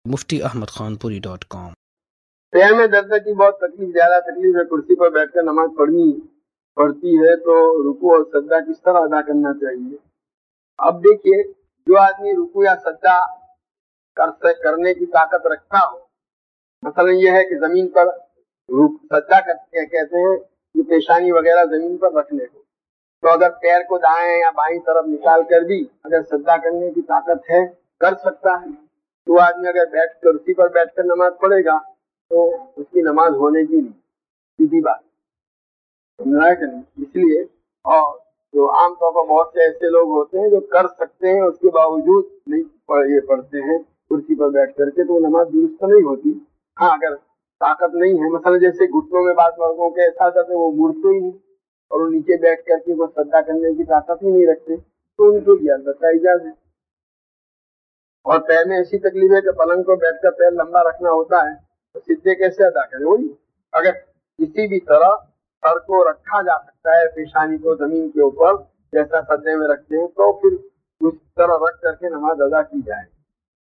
muftiahmadkhanpuri.com۔ पैर में दर्द की बहुत तकलीफ, ज्यादा तकलीफ है, कुर्सी पर बैठकर नमाज पढ़ती है तो रुकू और सज्जा किस तरह अदा करना चाहिए। अब देखिए, जो आदमी रुकू या सज्जा करने की ताकत रखता हो, मसलन ये है कि जमीन पर सज्जा करते कहते हैं ये पेशानी वगैरह जमीन पर रखने को, तो अगर पैर को दाएं या बाईं तरफ निकाल कर भी अगर सज्जा करने की ताकत है, कर सकता है, तो आदमी अगर कुर्सी पर बैठकर नमाज पढ़ेगा तो उसकी नमाज होने की नहीं, सीधी बात, समझा है कि नहीं। इसलिए और जो आमतौर पर बहुत से ऐसे लोग होते हैं जो कर सकते हैं उसके बावजूद नहीं पढ़ते हैं कुर्सी पर बैठ करके, तो नमाज दुरुस्त नहीं होती। हाँ, अगर ताकत नहीं है, मसलन जैसे घुटनों में बात वर्गों के ऐसा जाते वो मुड़ते ही नहीं और वो नीचे बैठ करके वो सज्जा करने की ताकत ही नहीं रखते, तो उनको अलबत्ता इजाजत है। और पैर में ऐसी तकलीफ है कि पलंग पर बैठकर पैर लंबा रखना होता है, तो सीधे कैसे अदा करें? वही अगर किसी भी तरह सर को रखा जा सकता है, पेशानी को जमीन के ऊपर जैसा सज्जे में रखते हैं, तो फिर उस तरह रख करके नमाज अदा की जाए।